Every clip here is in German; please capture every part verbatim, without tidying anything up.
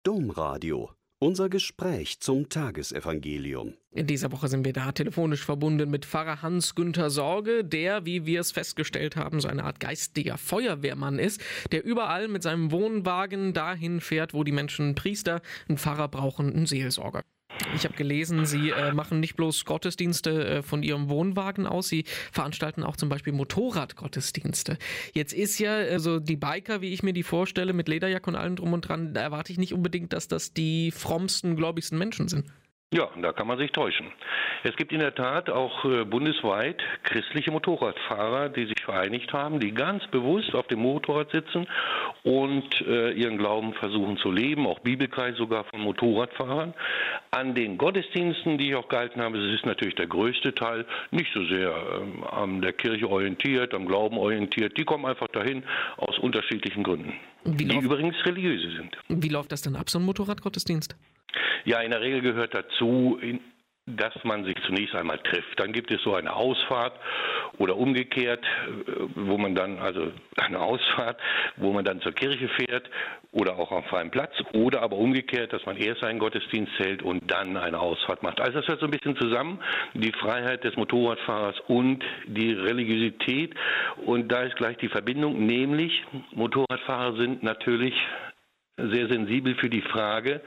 Domradio. Unser Gespräch zum Tagesevangelium. In dieser Woche sind wir da telefonisch verbunden mit Pfarrer Hans-Günther Sorge, der, wie wir es festgestellt haben, so eine Art geistiger Feuerwehrmann ist, der überall mit seinem Wohnwagen dahin fährt, wo die Menschen einen Priester, einen Pfarrer brauchen, einen Seelsorger. Ich habe gelesen, Sie äh, machen nicht bloß Gottesdienste äh, von Ihrem Wohnwagen aus, Sie veranstalten auch zum Beispiel Motorradgottesdienste. Jetzt ist ja also die Biker, wie ich mir die vorstelle, mit Lederjacke und allem drum und dran, da erwarte ich nicht unbedingt, dass das die frommsten, gläubigsten Menschen sind. Ja, da kann man sich täuschen. Es gibt in der Tat auch äh, bundesweit christliche Motorradfahrer, die sich vereinigt haben, die ganz bewusst auf dem Motorrad sitzen und äh, ihren Glauben versuchen zu leben, auch Bibelkreis sogar von Motorradfahrern. An den Gottesdiensten, die ich auch gehalten habe, das ist natürlich der größte Teil, nicht so sehr ähm, an der Kirche orientiert, am Glauben orientiert. Die kommen einfach dahin aus unterschiedlichen Gründen, Wie die läuft, übrigens religiöse sind. wie läuft das denn ab, so ein Motorradgottesdienst? Ja, in der Regel gehört dazu, dass man sich zunächst einmal trifft. Dann gibt es so eine Ausfahrt oder umgekehrt, wo man dann, also eine Ausfahrt, wo man dann zur Kirche fährt oder auch auf einem Platz oder aber umgekehrt, dass man erst einen Gottesdienst hält und dann eine Ausfahrt macht. Also das hört so ein bisschen zusammen, die Freiheit des Motorradfahrers und die Religiosität. Und da ist gleich die Verbindung, nämlich Motorradfahrer sind natürlich sehr sensibel für die Frage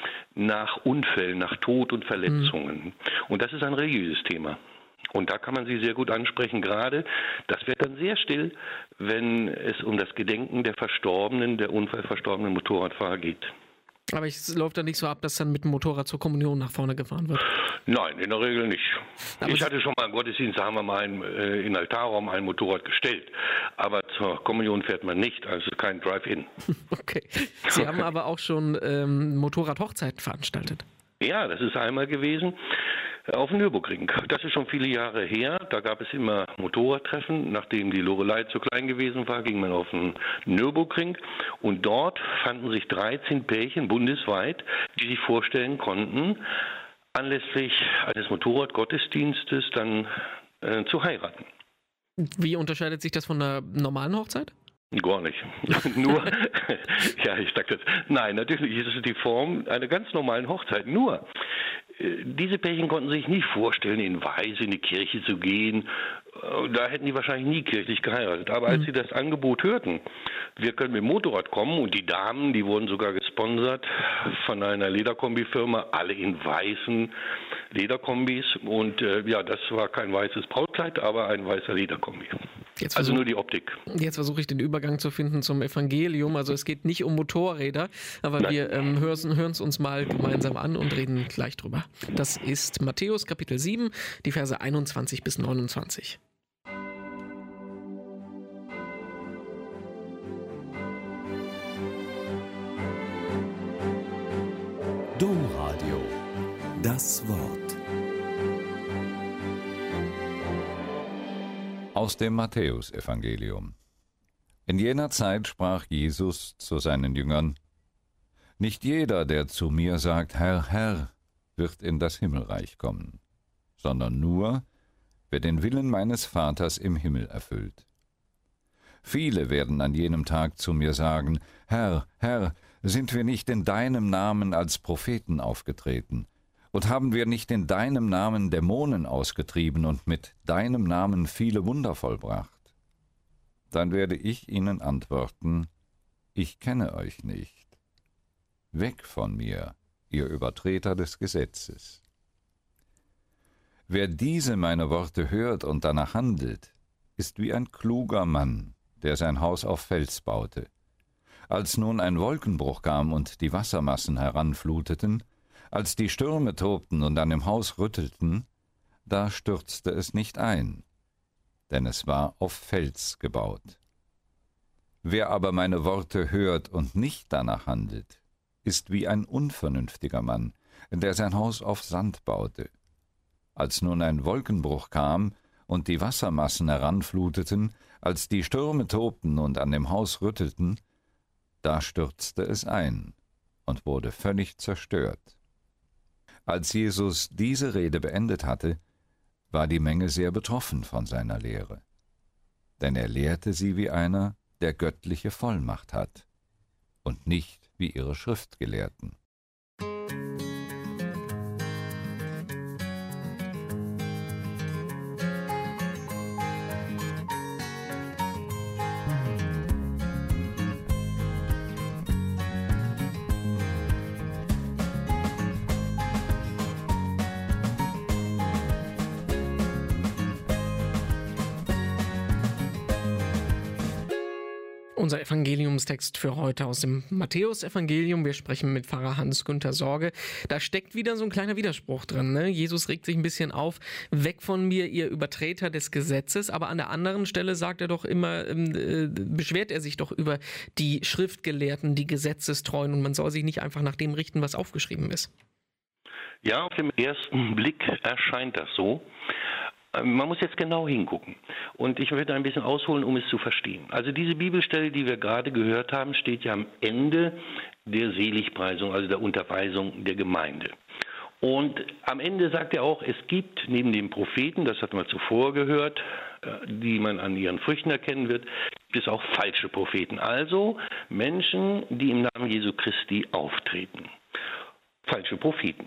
nach Unfällen, nach Tod und Verletzungen. Mhm. Und das ist ein religiöses Thema. Und da kann man sie sehr gut ansprechen. Gerade, das wird dann sehr still, wenn es um das Gedenken der Verstorbenen, der unfallverstorbenen Motorradfahrer geht. Aber es läuft dann nicht so ab, dass dann mit dem Motorrad zur Kommunion nach vorne gefahren wird? Nein, in der Regel nicht. Aber ich hatte schon mal im Gottesdienst, da haben wir mal ein, äh, in den Altarraum ein Motorrad gestellt. Aber zur Kommunion fährt man nicht, also kein Drive-In. Okay. Sie haben aber auch schon ähm, Motorrad-Hochzeiten veranstaltet. Ja, das ist einmal gewesen auf dem Nürburgring. Das ist schon viele Jahre her. Da gab es immer Motorradtreffen. Nachdem die Loreley zu klein gewesen war, ging man auf den Nürburgring. Und dort fanden sich dreizehn Pärchen bundesweit, die sich vorstellen konnten, anlässlich eines Motorradgottesdienstes dann äh, zu heiraten. Wie unterscheidet sich das von einer normalen Hochzeit? Gar nicht. Nur, ja, ich sag das. Nein, natürlich ist es die Form einer ganz normalen Hochzeit. Nur, diese Pärchen konnten sich nicht vorstellen, in Weiß in die Kirche zu gehen. Da hätten die wahrscheinlich nie kirchlich geheiratet. Aber als mhm. sie das Angebot hörten, wir können mit dem Motorrad kommen, und die Damen, die wurden sogar gesponsert von einer Lederkombifirma, alle in weißen Lederkombis. Und äh, ja, das war kein weißes Brautkleid, aber ein weißer Lederkombi. Jetzt also versuch, nur die Optik. Jetzt versuche ich den Übergang zu finden zum Evangelium. Also es geht nicht um Motorräder, aber Nein. wir ähm, hören es uns mal gemeinsam an und reden gleich drüber. Das ist Matthäus Kapitel sieben, die Verse einundzwanzig bis neunundzwanzig. Domradio. Das Wort. Aus dem Matthäusevangelium. In jener Zeit sprach Jesus zu seinen Jüngern: Nicht jeder, der zu mir sagt, Herr, Herr, wird in das Himmelreich kommen, sondern nur, wer den Willen meines Vaters im Himmel erfüllt. Viele werden an jenem Tag zu mir sagen, Herr, Herr, sind wir nicht in deinem Namen als Propheten aufgetreten? Und haben wir nicht in deinem Namen Dämonen ausgetrieben und mit deinem Namen viele Wunder vollbracht? Dann werde ich ihnen antworten, ich kenne euch nicht. Weg von mir, ihr Übertreter des Gesetzes. Wer diese meine Worte hört und danach handelt, ist wie ein kluger Mann, der sein Haus auf Fels baute. Als nun ein Wolkenbruch kam und die Wassermassen heranfluteten, als die Stürme tobten und an dem Haus rüttelten, da stürzte es nicht ein, denn es war auf Fels gebaut. Wer aber meine Worte hört und nicht danach handelt, ist wie ein unvernünftiger Mann, der sein Haus auf Sand baute. Als nun ein Wolkenbruch kam und die Wassermassen heranfluteten, als die Stürme tobten und an dem Haus rüttelten, da stürzte es ein und wurde völlig zerstört. Als Jesus diese Rede beendet hatte, war die Menge sehr betroffen von seiner Lehre. Denn er lehrte sie wie einer, der göttliche Vollmacht hat, und nicht wie ihre Schriftgelehrten. Unser Evangeliumstext für heute aus dem Matthäus-Evangelium. Wir sprechen mit Pfarrer Hans-Günther Sorge. Da steckt wieder so ein kleiner Widerspruch drin. Ne? Jesus regt sich ein bisschen auf, weg von mir, ihr Übertreter des Gesetzes. Aber an der anderen Stelle sagt er doch immer, äh, beschwert er sich doch über die Schriftgelehrten, die Gesetzestreuen. Und man soll sich nicht einfach nach dem richten, was aufgeschrieben ist. Ja, auf den ersten Blick erscheint das so. Man muss jetzt genau hingucken. Und ich werde ein bisschen ausholen, um es zu verstehen. Also diese Bibelstelle, die wir gerade gehört haben, steht ja am Ende der Seligpreisung, also der Unterweisung der Gemeinde. Und am Ende sagt er auch, es gibt neben den Propheten, das hatten wir zuvor gehört, die man an ihren Früchten erkennen wird, gibt es auch falsche Propheten. Also Menschen, die im Namen Jesu Christi auftreten. Falsche Propheten.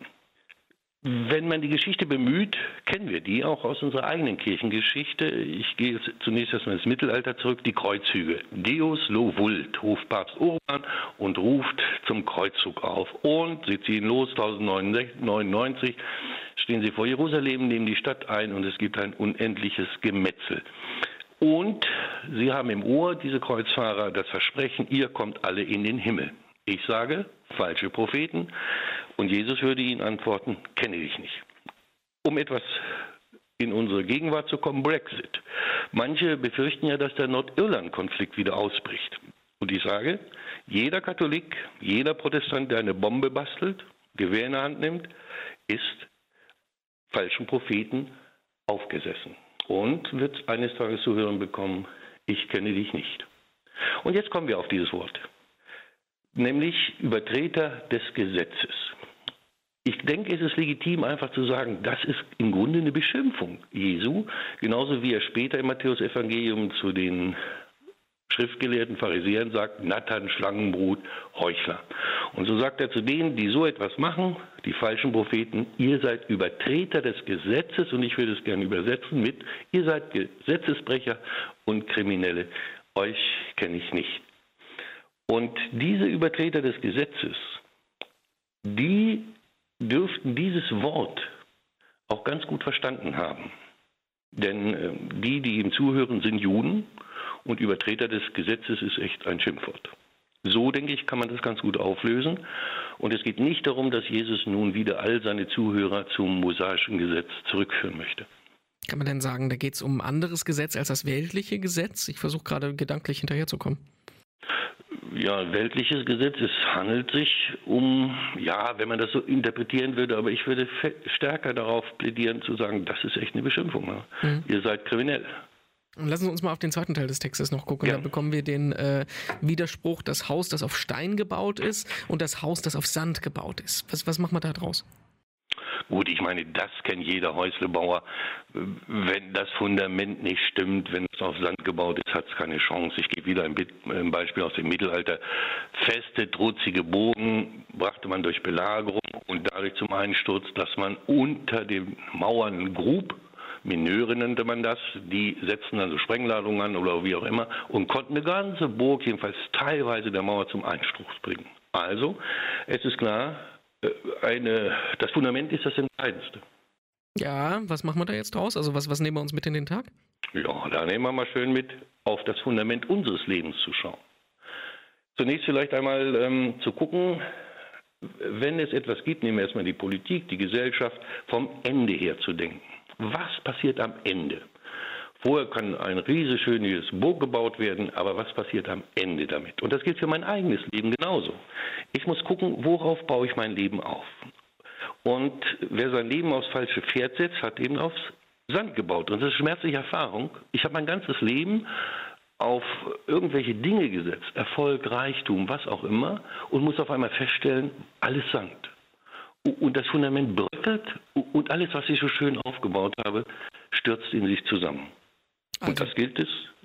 Wenn man die Geschichte bemüht, kennen wir die auch aus unserer eigenen Kirchengeschichte. Ich gehe jetzt zunächst erstmal ins Mittelalter zurück, die Kreuzzüge. Deus lo vult, ruft Papst Urban und ruft zum Kreuzzug auf. Und sie ziehen los, tausendneunhundertneunundneunzig, stehen sie vor Jerusalem, nehmen die Stadt ein und es gibt ein unendliches Gemetzel. Und sie haben im Ohr, diese Kreuzfahrer, das Versprechen, ihr kommt alle in den Himmel. Ich sage, falsche Propheten. Und Jesus würde ihnen antworten, kenne dich nicht. Um etwas in unsere Gegenwart zu kommen, Brexit. Manche befürchten ja, dass der Nordirland-Konflikt wieder ausbricht. Und ich sage, jeder Katholik, jeder Protestant, der eine Bombe bastelt, Gewehr in der Hand nimmt, ist falschen Propheten aufgesessen. Und wird eines Tages zu hören bekommen, ich kenne dich nicht. Und jetzt kommen wir auf dieses Wort. Nämlich Übertreter des Gesetzes. Ich denke, es ist legitim, einfach zu sagen, das ist im Grunde eine Beschimpfung Jesu, genauso wie er später im Matthäus-Evangelium zu den schriftgelehrten Pharisäern sagt, Nattern, Schlangenbrut, Heuchler. Und so sagt er zu denen, die so etwas machen, die falschen Propheten, ihr seid Übertreter des Gesetzes, und ich würde es gerne übersetzen mit, ihr seid Gesetzesbrecher und Kriminelle, euch kenne ich nicht. Und diese Übertreter des Gesetzes, die dürften dieses Wort auch ganz gut verstanden haben. Denn äh, die, die ihm zuhören, sind Juden und Übertreter des Gesetzes ist echt ein Schimpfwort. So, denke ich, kann man das ganz gut auflösen. Und es geht nicht darum, dass Jesus nun wieder all seine Zuhörer zum mosaischen Gesetz zurückführen möchte. Kann man denn sagen, da geht es um ein anderes Gesetz als das weltliche Gesetz? Ich versuche gerade gedanklich hinterherzukommen. Ja, weltliches Gesetz, es handelt sich um, ja, wenn man das so interpretieren würde, aber ich würde stärker darauf plädieren zu sagen, das ist echt eine Beschimpfung. Ne? Mhm. Ihr seid kriminell. Und lassen Sie uns mal auf den zweiten Teil des Textes noch gucken. Ja. Da bekommen wir den äh, Widerspruch, das Haus, das auf Stein gebaut ist und das Haus, das auf Sand gebaut ist. Was, was macht man da draus? Gut, ich meine, das kennt jeder Häuslebauer. Wenn das Fundament nicht stimmt, wenn es auf Sand gebaut ist, hat es keine Chance. Ich gebe wieder ein Beispiel aus dem Mittelalter. Feste, trutzige Burgen brachte man durch Belagerung und dadurch zum Einsturz, dass man unter den Mauern grub. Mineure nannte man das. Die setzten dann so Sprengladungen an oder wie auch immer und konnten eine ganze Burg, jedenfalls teilweise der Mauer, zum Einsturz bringen. Also, es ist klar, Eine, das Fundament ist das Entscheidendste. Ja, was machen wir da jetzt draus? Also was, was nehmen wir uns mit in den Tag? Ja, da nehmen wir mal schön mit, auf das Fundament unseres Lebens zu schauen. Zunächst vielleicht einmal ähm, zu gucken, wenn es etwas gibt, nehmen wir erstmal die Politik, die Gesellschaft, vom Ende her zu denken. Was passiert am Ende? Vorher kann ein riesig schönes Burg gebaut werden, aber was passiert am Ende damit? Und das gilt für mein eigenes Leben genauso. Ich muss gucken, worauf baue ich mein Leben auf? Und wer sein Leben aufs falsche Pferd setzt, hat eben aufs Sand gebaut. Und das ist eine schmerzliche Erfahrung. Ich habe mein ganzes Leben auf irgendwelche Dinge gesetzt, Erfolg, Reichtum, was auch immer, und muss auf einmal feststellen, alles Sand. Und das Fundament bröckelt und alles, was ich so schön aufgebaut habe, stürzt in sich zusammen. Also. Und das gilt es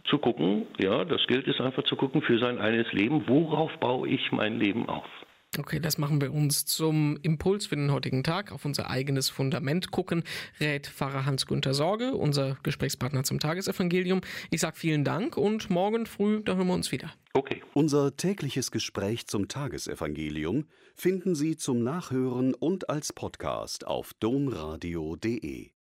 zu gucken, ja, das gilt es einfach zu gucken für sein eigenes Leben, worauf baue ich mein Leben auf? Okay, das machen wir uns zum Impuls für den heutigen Tag. Auf unser eigenes Fundament gucken, rät Pfarrer Hans-Günther Sorge, unser Gesprächspartner zum Tagesevangelium. Ich sage vielen Dank und morgen früh, da hören wir uns wieder. Okay. Unser tägliches Gespräch zum Tagesevangelium finden Sie zum Nachhören und als Podcast auf domradio punkt de.